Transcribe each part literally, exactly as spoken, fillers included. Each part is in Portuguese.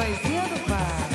coisinha do pai.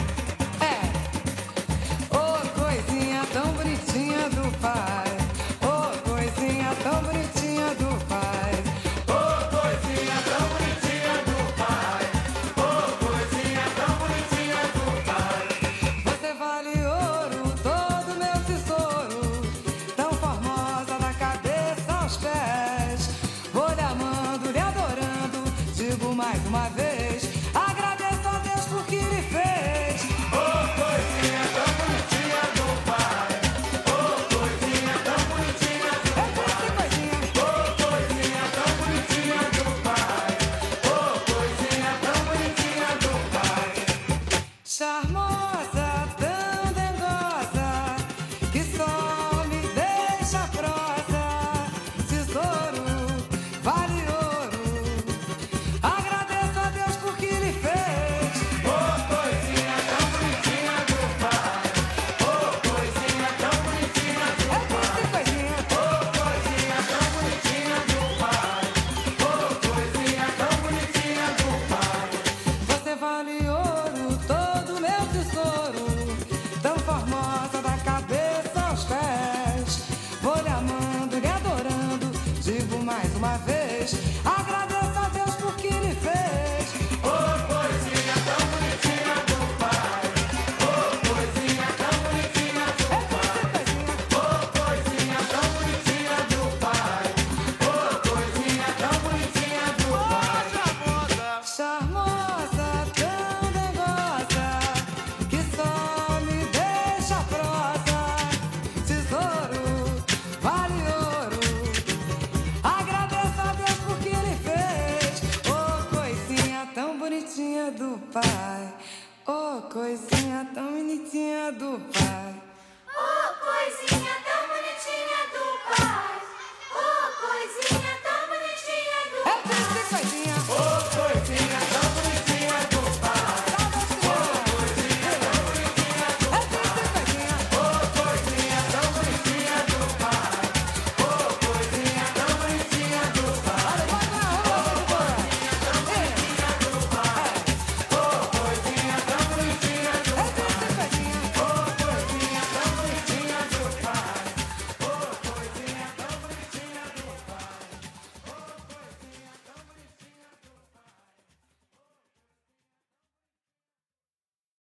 É, ô coisinha tão bonitinha do pai. Ô coisinha tão bonitinha do pai. Ô coisinha tão bonitinha do pai. Ô coisinha tão bonitinha do pai. Você vale ouro, todo meu tesouro. Tão formosa da cabeça aos pés. Vou lhe amando, lhe adorando. Digo mais uma vez, agradeço a Deus por que lhe fez. Ô coisinha tão bonitinha do pai. Ô coisinha tão bonitinha do pai. Ô coisinha tão bonitinha do pai. Ô coisinha tão bonitinha do pai. Charmosa, tão dengosa, que só me deixa prosa. Tesouro, vale ouro. Agradeço a Deus por que lhe fez. Ô coisinha tão bonitinha do pai. Ô coisinha tão bonitinha do pai. Ô coisinha tão bonitinha do pai. Ô coisinha tão bonitinha do pai. Você vale ouro, todo meu tesouro. Tão formosa da cabeça aos pés. Vou lhe amando, lhe adorando. Digo mais uma vez.